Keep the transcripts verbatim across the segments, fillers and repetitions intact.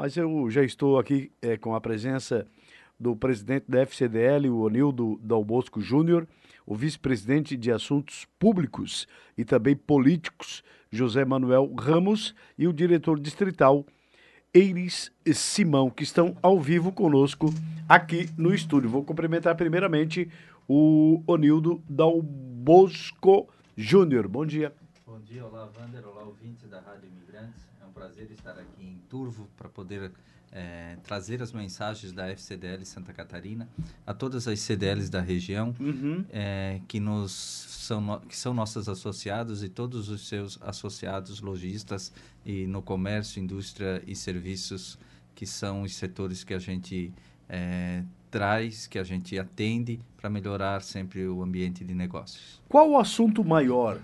mas eu já estou aqui é, com a presença do presidente da F C D L, o Onildo Dal Bosco Júnior, o vice-presidente de Assuntos Públicos e também Políticos, José Manuel Ramos, e o diretor distrital, Eiris Simão, que estão ao vivo conosco aqui no estúdio. Vou cumprimentar primeiramente o Onildo Dal Bosco Júnior. Bom dia. Bom dia, olá Wander, olá ouvintes da Rádio Imigrantes. É um prazer estar aqui em Turvo para poder é, trazer as mensagens da F C D L Santa Catarina a todas as C D Ls da região, uhum. é, que, nos são, que são nossos associados e todos os seus associados lojistas e no comércio, indústria e serviços, que são os setores que a gente é, traz, que a gente atende para melhorar sempre o ambiente de negócios. Qual o assunto maior?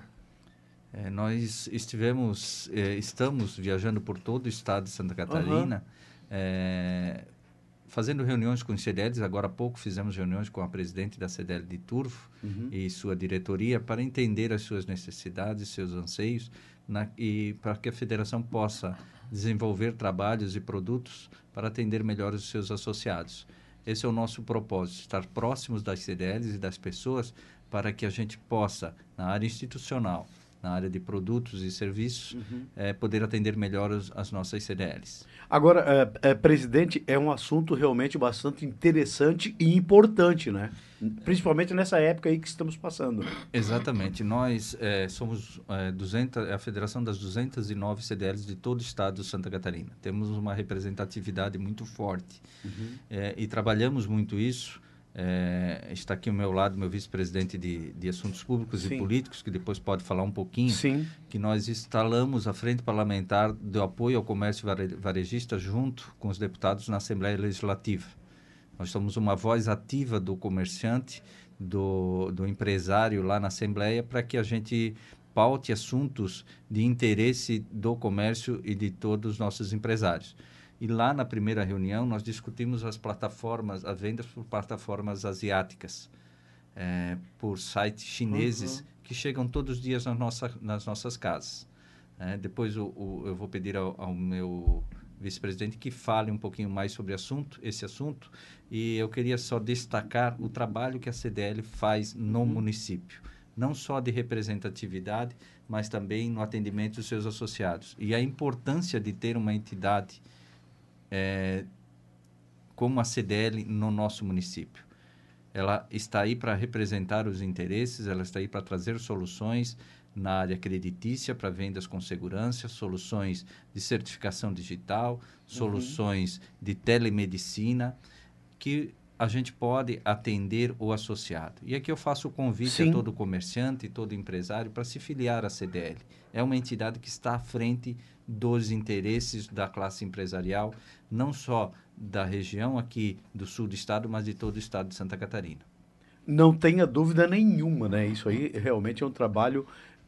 É, nós estivemos, é, estamos viajando por todo o estado de Santa Catarina, uhum. é, fazendo reuniões com os C D Ls. Agora há pouco fizemos reuniões com a presidente da C D L de Turvo uhum. e sua diretoria para entender as suas necessidades, seus anseios, na, e para que a federação possa desenvolver trabalhos e produtos para atender melhor os seus associados. Esse é o nosso propósito, estar próximos das C D Ls e das pessoas para que a gente possa, na área institucional, na área de produtos e serviços, uhum. é, poder atender melhor as, as nossas C D Ls. Agora, é, é, presidente, é um assunto realmente bastante interessante e importante, né? Principalmente nessa época aí que estamos passando. Exatamente. Nós é, somos é, duzentas, a federação das duzentas e nove C D Ls de todo o estado de Santa Catarina. Temos uma representatividade muito forte uhum. é, e trabalhamos muito isso. É, está aqui ao meu lado meu vice-presidente de, de Assuntos Públicos Sim. e Políticos, que depois pode falar um pouquinho, Sim. que nós instalamos a Frente Parlamentar do Apoio ao Comércio Varejista junto com os deputados na Assembleia Legislativa. Nós somos uma voz ativa do comerciante, do, do empresário lá na Assembleia, para que a gente paute assuntos de interesse do comércio e de todos os nossos empresários. E lá na primeira reunião nós discutimos as plataformas, as vendas por plataformas asiáticas, é, por sites chineses uhum. que chegam todos os dias na nossa, nas nossas casas. É, depois o, o, eu vou pedir ao, ao meu vice-presidente que fale um pouquinho mais sobre assunto, esse assunto, e eu queria só destacar o trabalho que a C D L faz no uhum. município, não só de representatividade, mas também no atendimento dos seus associados. E a importância de ter uma entidade É, como a C D L no nosso município. Ela está aí para representar os interesses, ela está aí para trazer soluções na área creditícia para vendas com segurança, soluções de certificação digital, soluções uhum. de telemedicina, que a gente pode atender o associado. E aqui eu faço o convite Sim. a todo comerciante e todo empresário para se filiar à C D L. É uma entidade que está à frente dos interesses da classe empresarial, não só da região aqui do sul do estado, mas de todo o estado de Santa Catarina. Não tenha dúvida nenhuma, né? Isso aí realmente é um trabalho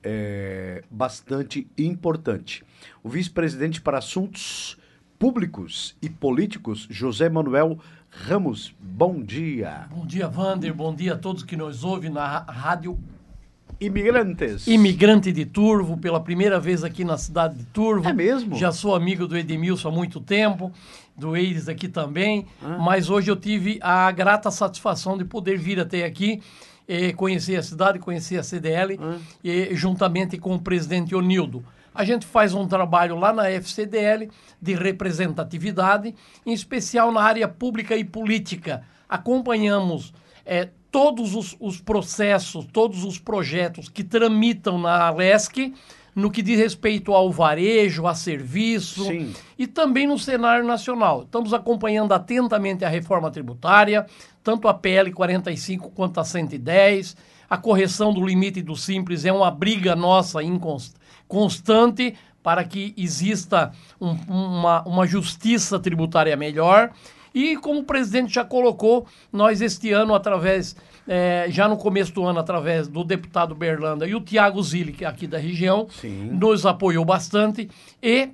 é, bastante importante. O vice-presidente para Assuntos Públicos e Políticos, José Manuel Ramos, bom dia. Bom dia, Wander, bom dia a todos que nos ouvem na Rádio Imigrantes. Imigrante de Turvo, pela primeira vez aqui na cidade de Turvo. É mesmo? Já sou amigo do Edmilson há muito tempo, do Eiris aqui também, ah. mas hoje eu tive a grata satisfação de poder vir até aqui, eh, conhecer a cidade, conhecer a C D L, ah. eh, juntamente com o presidente Onildo. A gente faz um trabalho lá na F C D L de representatividade, em especial na área pública e política. Acompanhamos eh, todos os, os processos, todos os projetos que tramitam na Alesc, no que diz respeito ao varejo, a serviço Sim. e também no cenário nacional. Estamos acompanhando atentamente a reforma tributária, tanto a P L quarenta e cinco quanto a cento e dez. A correção do limite do Simples é uma briga nossa inconst- constante para que exista um, uma, uma justiça tributária melhor. E como o presidente já colocou, nós este ano, através, é, já no começo do ano, através do deputado Berlanda e o Tiago Zilli, que é aqui da região, Sim. nos apoiou bastante e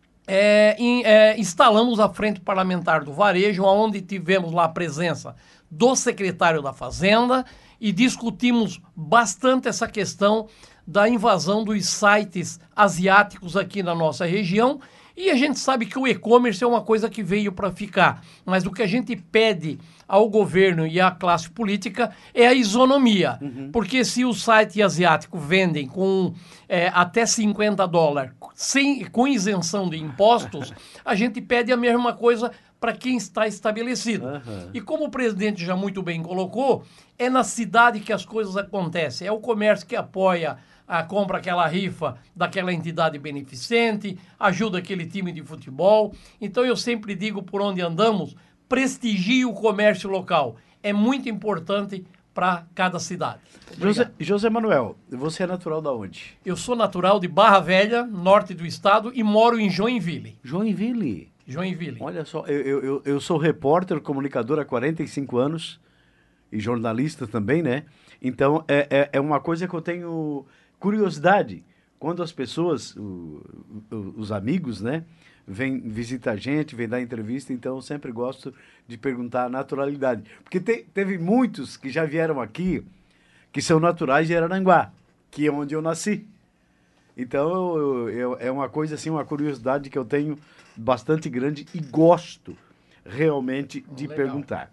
é, in, é, instalamos a Frente Parlamentar do Varejo, onde tivemos lá a presença do secretário da Fazenda e discutimos bastante essa questão da invasão dos sites asiáticos aqui na nossa região E a gente sabe que o e-commerce é uma coisa que veio para ficar, mas o que a gente pede ao governo e à classe política é a isonomia, uhum. porque se o site asiático vendem com é, até cinquenta dólares, sem, com isenção de impostos, a gente pede a mesma coisa para quem está estabelecido. Uhum. E como o presidente já muito bem colocou, é na cidade que as coisas acontecem, é o comércio que apoia, a, compra aquela rifa daquela entidade beneficente, ajuda aquele time de futebol. Então eu sempre digo, por onde andamos, prestigie o comércio local. É muito importante para cada cidade. José, José Manuel, você é natural de onde? Eu sou natural de Barra Velha, norte do estado, e moro em Joinville. Joinville? Joinville. Olha só, eu, eu, eu sou repórter, comunicador há quarenta e cinco anos e jornalista também, né? Então, é, é, é uma coisa que eu tenho curiosidade. Quando as pessoas, o, o, os amigos, né, vêm visitar a gente, vêm dar entrevista, então eu sempre gosto de perguntar a naturalidade. Porque te, teve muitos que já vieram aqui que são naturais de Araranguá, que é onde eu nasci. Então, eu, eu, é uma coisa assim, uma curiosidade que eu tenho bastante grande e gosto realmente de Legal. perguntar.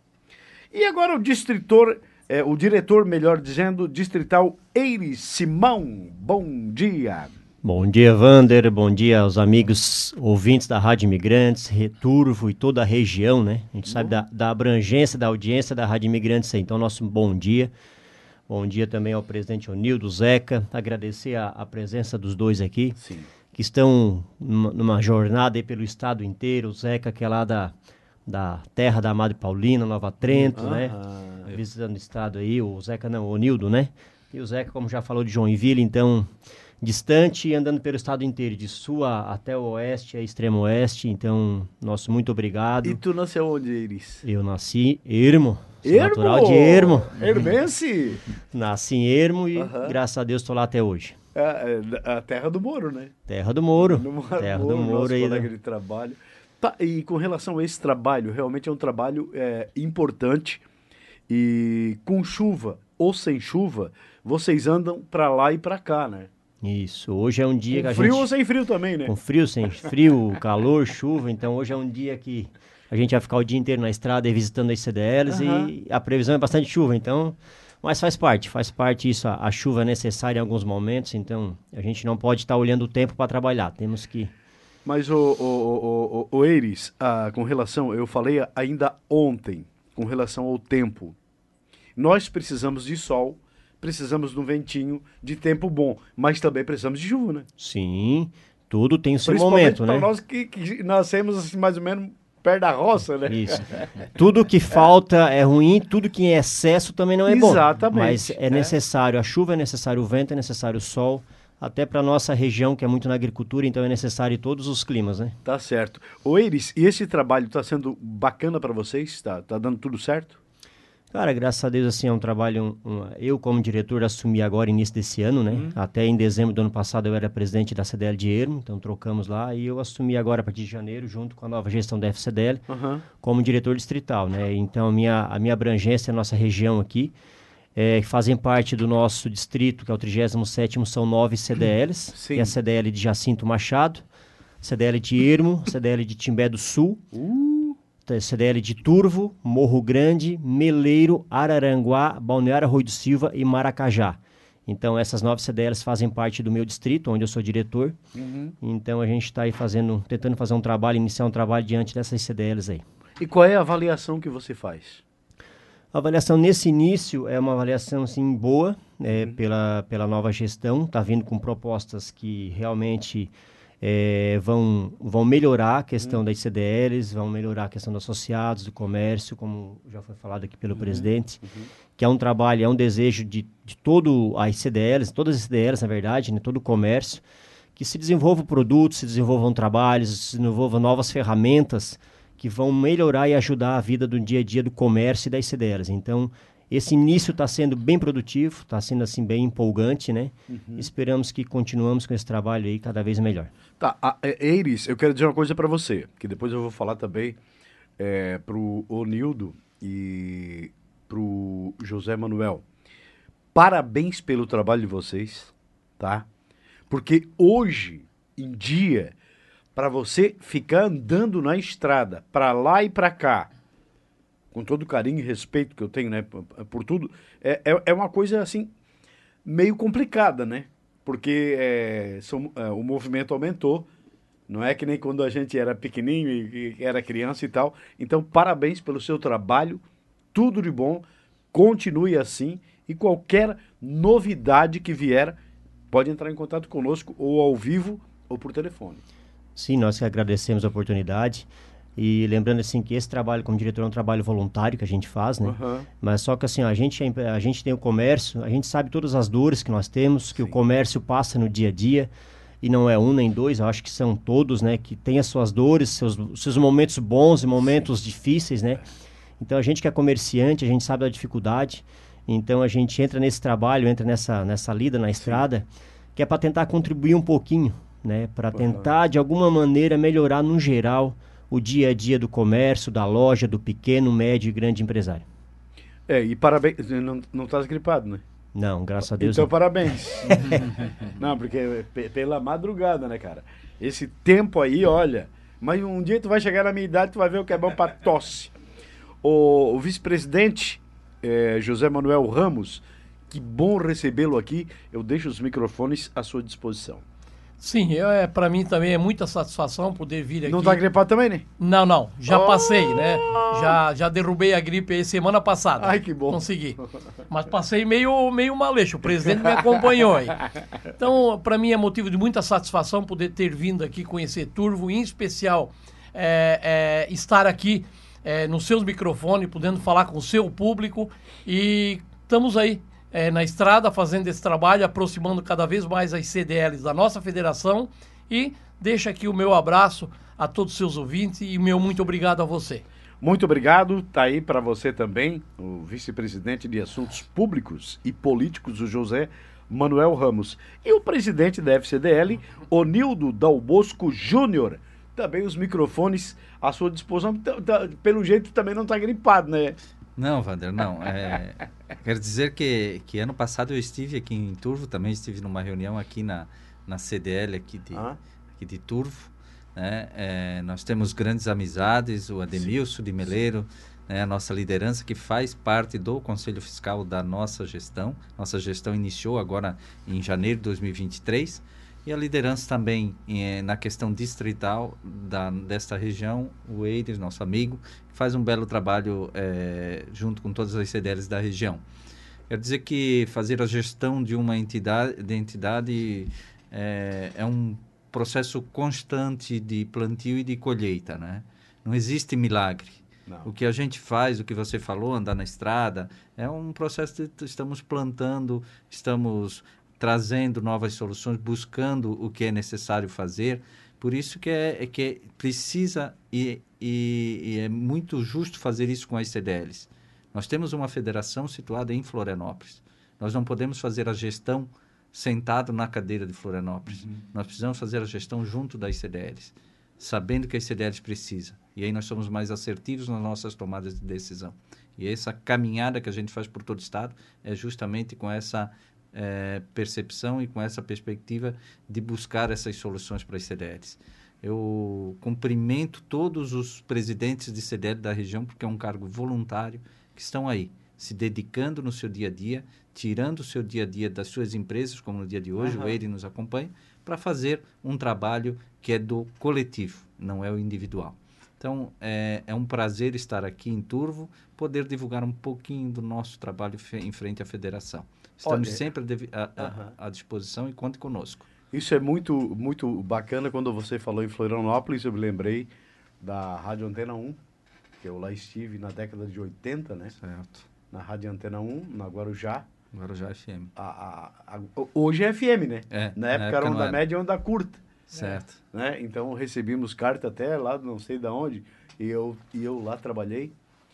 E agora o distritor, é, o diretor, melhor dizendo, distrital Eiris Simão. Bom dia. Bom dia, Vander. Bom dia aos amigos ouvintes da Rádio Imigrantes, Returvo e toda a região, né? A gente bom. sabe da, da abrangência da audiência da Rádio Imigrantes, então nosso bom dia. Bom dia também ao presidente Onildo, Zeca. Agradecer a, a presença dos dois aqui. Sim. Que estão numa, numa jornada aí pelo estado inteiro. O Zeca, que é lá da, da terra da Madre Paulina, Nova Trento, ah, né? Ah, visitando o estado aí. O Zeca não, o Onildo, né? E o Zeca, como já falou, de Joinville, então, distante e andando pelo estado inteiro, de sul a, até o oeste, a extremo oeste. Então, nosso muito obrigado. E tu nasceu onde, Iris? Eu nasci em Ermo. Ermo? Natural de Ermo. Ermense? Nasci em Ermo e, uh-huh. graças a Deus, estou lá até hoje. É, é a terra do Moro, né? Terra do Moro. No, terra Moro, do Moro. Nosso aí, colega né? de trabalho. Tá, e com relação a esse trabalho, realmente é um trabalho é, importante. E com chuva ou sem chuva, vocês andam para lá e para cá, né? Isso. Hoje é um dia com que a frio gente... ou sem frio também, né? Com frio, sem frio, calor, chuva. Então hoje é um dia que a gente vai ficar o dia inteiro na estrada e visitando as C D Ls uhum. e a previsão é bastante chuva, então... Mas faz parte, faz parte isso, a, a chuva é necessária em alguns momentos, então a gente não pode estar olhando o tempo para trabalhar, temos que... Mas, o, o, o, o, o Eiris, ah, com relação, eu falei ainda ontem, com relação ao tempo, nós precisamos de sol, precisamos de um ventinho, de tempo bom, mas também precisamos de chuva, né? Sim, tudo tem o seu momento, né? Para nós que, que nascemos assim, mais ou menos... perto da roça, né? Isso. Tudo que falta é ruim, tudo que é excesso também não é bom. Exatamente. Mas é necessário, a chuva é necessário, o vento é necessário, o sol, até para nossa região, que é muito na agricultura, então é necessário todos os climas, né? Tá certo. Ô Eiris, e esse trabalho está sendo bacana para vocês? Tá, tá dando tudo certo? Cara, graças a Deus, assim, é um trabalho... Um, um, eu, como diretor, assumi agora, início desse ano, né? Uhum. Até em dezembro do ano passado, eu era presidente da C D L de Ermo, então trocamos lá. E eu assumi agora, a partir de janeiro, junto com a nova gestão da F C D L, uhum. como diretor distrital, né? Então, a minha, a minha abrangência, a nossa região aqui, é, que fazem parte do nosso distrito, que é o trigésimo sétimo, são nove C D Ls. Sim. Tem a C D L de Jacinto Machado, C D L de Ermo, C D L de Timbé do Sul... Uh. C D L de Turvo, Morro Grande, Meleiro, Araranguá, Balneário Arroio do Silva e Maracajá. Então, essas nove C D Ls fazem parte do meu distrito, onde eu sou diretor. Uhum. Então, a gente está aí fazendo, tentando fazer um trabalho, iniciar um trabalho diante dessas C D Ls aí. E qual é a avaliação que você faz? A avaliação nesse início é uma avaliação, assim, boa, é, uhum. pela, pela nova gestão. Está vindo com propostas que realmente... É, vão, vão melhorar a questão uhum. das C D Ls, vão melhorar a questão dos associados, do comércio, como já foi falado aqui pelo uhum. presidente, uhum. que é um trabalho, é um desejo de, de todo as C D Ls, todas as C D Ls, na verdade, né, todo o comércio, que se desenvolvam produtos, se desenvolvam trabalhos, se desenvolvam novas ferramentas que vão melhorar e ajudar a vida do dia a dia do comércio e das C D Ls. Então, esse início está sendo bem produtivo, está sendo assim bem empolgante, né? Uhum. Esperamos que continuamos com esse trabalho aí cada vez melhor. Tá, a, a, Eiris, eu quero dizer uma coisa para você, que depois eu vou falar também é, pro Onildo e pro José Manuel. Parabéns pelo trabalho de vocês, tá? Porque hoje em dia para você ficar andando na estrada, para lá e para cá, com todo o carinho e respeito que eu tenho, né, por, por tudo, é, é, é uma coisa, assim, meio complicada, né? Porque é, são, é, o movimento aumentou, não é que nem quando a gente era pequenininho e, e era criança e tal. Então, parabéns pelo seu trabalho, tudo de bom, continue assim, e qualquer novidade que vier, pode entrar em contato conosco, ou ao vivo, ou por telefone. Sim, nós que agradecemos a oportunidade. E lembrando assim que esse trabalho como diretor é um trabalho voluntário que a gente faz, né? Uhum. Mas só que assim, a gente, a gente tem o comércio, a gente sabe todas as dores que nós temos, que Sim. o comércio passa no dia a dia, e não é um nem dois, eu acho que são todos, né? Que tem as suas dores, seus, seus momentos bons e momentos Sim. difíceis, né? Então a gente que é comerciante, a gente sabe da dificuldade, então a gente entra nesse trabalho, entra nessa, nessa lida na estrada, Sim. que é para tentar contribuir um pouquinho, né? Para tentar uhum. de alguma maneira melhorar no geral o dia a dia do comércio, da loja, do pequeno, médio e grande empresário. É, e parabéns, não, não estás gripado, né? Não, graças a Deus Então, não. parabéns. Não, porque p- pela madrugada, né, cara? Esse tempo aí, olha, mas um dia tu vai chegar na minha idade, tu vai ver o que é bom pra tosse. O, o vice-presidente, eh, José Manuel Ramos, que bom recebê-lo aqui. Eu deixo os microfones à sua disposição. Sim, eu, é, para mim também é muita satisfação poder vir aqui. Não tá gripado também, né? Não, não. Já Oh! passei, né? Já, já derrubei a gripe aí semana passada. Ai, que bom. Consegui. Mas passei meio, meio maleixo. O presidente me acompanhou aí. Então, para mim é motivo de muita satisfação poder ter vindo aqui conhecer Turvo, em especial é, é, estar aqui é, nos seus microfones, podendo falar com o seu público. E estamos aí. É, na estrada, fazendo esse trabalho, aproximando cada vez mais as C D Ls da nossa federação, e deixo aqui o meu abraço a todos os seus ouvintes e meu muito obrigado a você. Muito obrigado, tá aí para você também, o vice-presidente de Assuntos Públicos e Políticos, o José Manuel Ramos. E o presidente da F C D L, Onildo Dal Bosco Júnior. Também os microfones à sua disposição. Pelo jeito também não está gripado, né? Não, Wander, não. É, quero dizer que, que ano passado eu estive aqui em Turvo, também estive numa reunião aqui na, na C D L aqui de, ah. aqui de Turvo. Né? É, nós temos grandes amizades, o Ademilson de Meleiro, né? A nossa liderança que faz parte do Conselho Fiscal da nossa gestão. Nossa gestão iniciou agora em janeiro de dois mil e vinte e três. E a liderança também eh, na questão distrital da, desta região, o Eides, nosso amigo, faz um belo trabalho eh, junto com todas as C D Ls da região. Quer dizer que fazer a gestão de uma entidade, de entidade eh, é um processo constante de plantio e de colheita, né? Não existe milagre. Não. O que a gente faz, o que você falou, andar na estrada, é um processo de estamos plantando, estamos trazendo novas soluções, buscando o que é necessário fazer. Por isso que é, é que precisa e, e, e é muito justo fazer isso com as C D Ls. Nós temos uma federação situada em Florianópolis. Nós não podemos fazer a gestão sentado na cadeira de Florianópolis. Uhum. Nós precisamos fazer a gestão junto das C D Ls, sabendo que as C D Ls precisam. E aí nós somos mais assertivos nas nossas tomadas de decisão. E essa caminhada que a gente faz por todo o Estado é justamente com essa É, percepção e com essa perspectiva de buscar essas soluções para as C D Ls. Eu cumprimento todos os presidentes de C D L da região, porque é um cargo voluntário, que estão aí, se dedicando no seu dia a dia, tirando o seu dia a dia das suas empresas, como no dia de hoje, uhum. o Eire nos acompanha, para fazer um trabalho que é do coletivo, não é o individual. Então, é, é um prazer estar aqui em Turvo, poder divulgar um pouquinho do nosso trabalho em frente à federação. Estamos Olha, sempre a, a, uh-huh. à disposição e conte conosco. Isso é muito, muito bacana. Quando você falou em Florianópolis, eu me lembrei da Rádio Antena um, que eu lá estive na década de oitenta, né? Certo. Na Rádio Antena um, na Guarujá. Guarujá F M. A, a, a, hoje é F M, né? É, na época, na época era onda média e onda curta. Certo. Né? Então recebíamos carta até lá, não sei de onde, e eu, e eu lá trabalhei.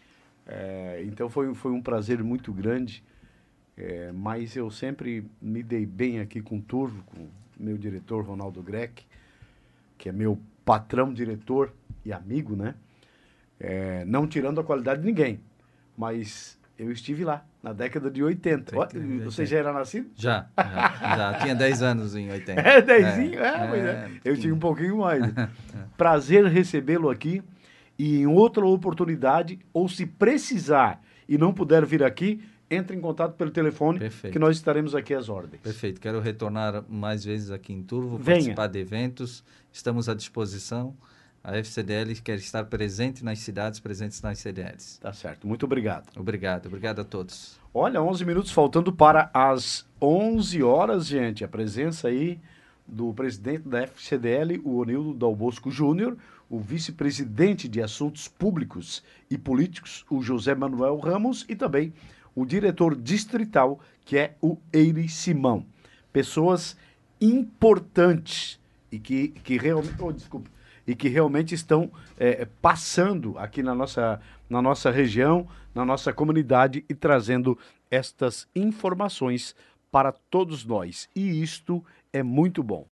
É, então foi, foi um prazer muito grande. É, mas eu sempre me dei bem aqui com o Turvo, com meu diretor Ronaldo Greck, que é meu patrão, diretor e amigo, né? É, não tirando a qualidade de ninguém, mas Eu estive lá, na década de oitenta. Ó, você já era nascido? Já, já, já. Tinha dez anos em oitenta. É, dezinho? É, é, pois é. é Eu tinha um pouquinho mais. Prazer recebê-lo aqui e em outra oportunidade, ou se precisar e não puder vir aqui, entre em contato pelo telefone. Perfeito. Que nós estaremos aqui às ordens. Perfeito. Quero retornar mais vezes aqui em Turvo, Venha. participar de eventos. Estamos à disposição. A F C D L quer estar presente nas cidades, presentes nas C D Ls. Tá certo. Muito obrigado. Obrigado. Obrigado a todos. Olha, onze minutos faltando para as onze horas, gente. A presença aí do presidente da F C D L, o Onildo Dal Bosco Júnior, o vice-presidente de Assuntos Públicos e Políticos, o José Manuel Ramos, e também o diretor distrital, que é o Eire Simão. Pessoas importantes e que, que realmente... Oh, desculpa. E que realmente estão é, passando aqui na nossa, na nossa região, na nossa comunidade e trazendo estas informações para todos nós. E isto é muito bom.